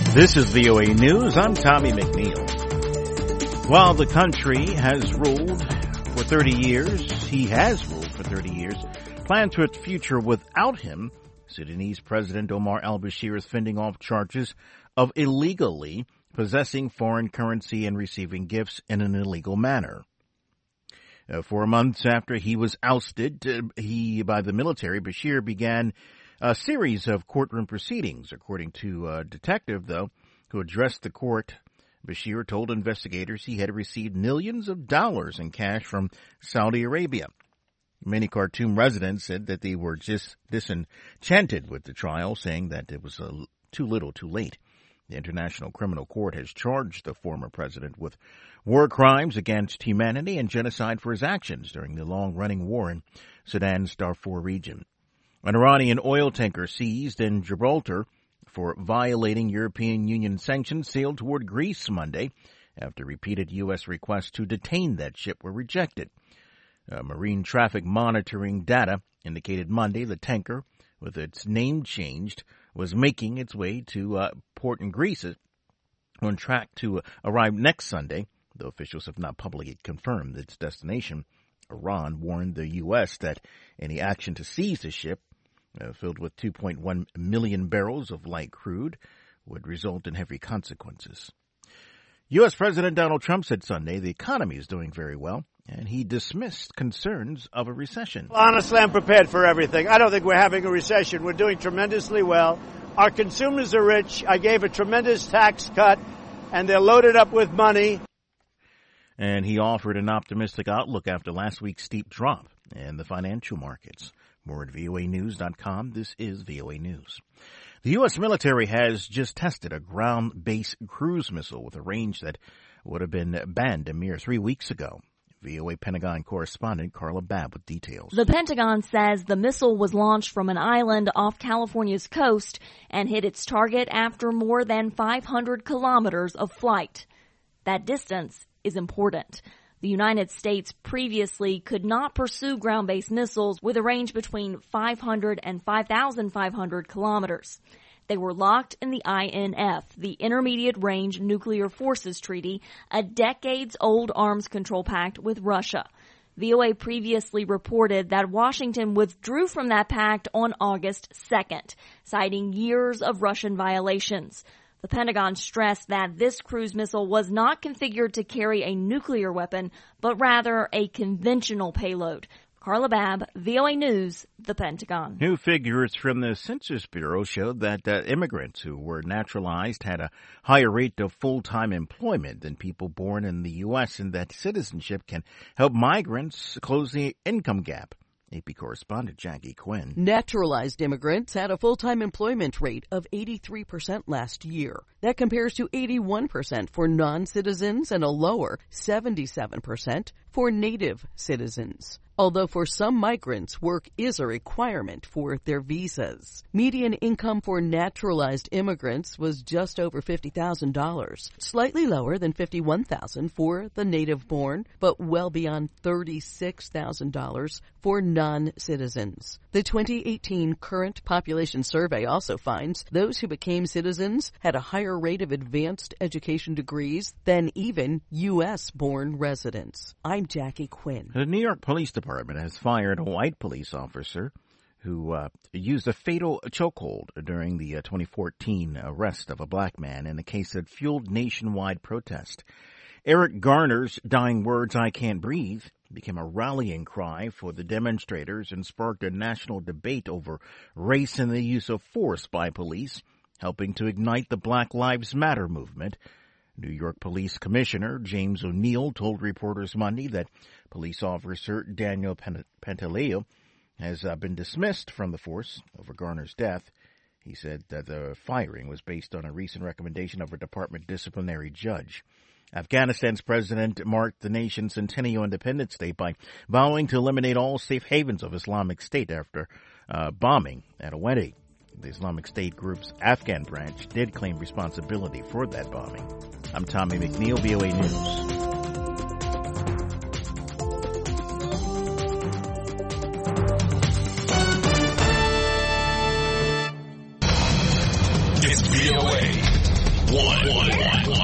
This is VOA News. I'm Tommy McNeil. While the country has ruled for 30 years, plans for its future without him, Sudanese President Omar al-Bashir is fending off charges of illegally possessing foreign currency and receiving gifts in an illegal manner. 4 months after he was ousted by the military, Bashir began a series of courtroom proceedings. According to a detective, though, who addressed the court, Bashir told investigators he had received millions of dollars in cash from Saudi Arabia. Many Khartoum residents said that they were just disenchanted with the trial, saying that it was too little too late. The International Criminal Court has charged the former president with war crimes against humanity and genocide for his actions during the long-running war in Sudan's Darfur region. An Iranian oil tanker seized in Gibraltar for violating European Union sanctions sailed toward Greece Monday after repeated U.S. requests to detain that ship were rejected. Marine traffic monitoring data indicated Monday the tanker, with its name changed, was making its way to port in Greece on track to arrive next Sunday, though officials have not publicly confirmed its destination. Iran warned the U.S. that any action to seize the ship, filled with 2.1 million barrels of light crude, would result in heavy consequences. U.S. President Donald Trump said Sunday the economy is doing very well, and he dismissed concerns of a recession. Honestly, I'm prepared for everything. I don't think we're having a recession. We're doing tremendously well. Our consumers are rich. I gave a tremendous tax cut, and they're loaded up with money. And he offered an optimistic outlook after last week's steep drop in the financial markets. More at voanews.com. This is VOA News. The U.S. military has just tested a ground-based cruise missile with a range that would have been banned a mere 3 weeks ago. VOA Pentagon correspondent Carla Babb with details. The Pentagon says the missile was launched from an island off California's coast and hit its target after more than 500 kilometers of flight. That distance is important. The United States previously could not pursue ground-based missiles with a range between 500 and 5,500 kilometers. They were locked in the INF, the Intermediate Range Nuclear Forces Treaty, a decades-old arms control pact with Russia. VOA previously reported that Washington withdrew from that pact on August 2nd, citing years of Russian violations. The Pentagon stressed that this cruise missile was not configured to carry a nuclear weapon, but rather a conventional payload. Carla Babb, VOA News, the Pentagon. New figures from the Census Bureau showed that immigrants who were naturalized had a higher rate of full-time employment than people born in the U.S. and that citizenship can help migrants close the income gap. AP correspondent Jackie Quinn. Naturalized immigrants had a full-time employment rate of 83% last year. That compares to 81% for non-citizens and a lower 77% for native citizens. Although for some migrants, work is a requirement for their visas. Median income for naturalized immigrants was just over $50,000, slightly lower than $51,000 for the native-born, but well beyond $36,000 for non-citizens. The 2018 Current Population Survey also finds those who became citizens had a higher rate of advanced education degrees than even U.S.-born residents. I'm Jackie Quinn. The New York Police Department has fired a white police officer who used a fatal chokehold during the 2014 arrest of a black man in a case that fueled nationwide protest. Eric Garner's dying words, "I can't breathe," became a rallying cry for the demonstrators and sparked a national debate over race and the use of force by police, helping to ignite the Black Lives Matter movement. New York Police Commissioner James O'Neill told reporters Monday that police officer Daniel Pantaleo has been dismissed from the force over Garner's death. He said that the firing was based on a recent recommendation of a department disciplinary judge. Afghanistan's president marked the nation's centennial Independence Day by vowing to eliminate all safe havens of Islamic State after bombing at a wedding. The Islamic State group's Afghan branch did claim responsibility for that bombing. I'm Tommy McNeil, VOA News. It's VOA. 1.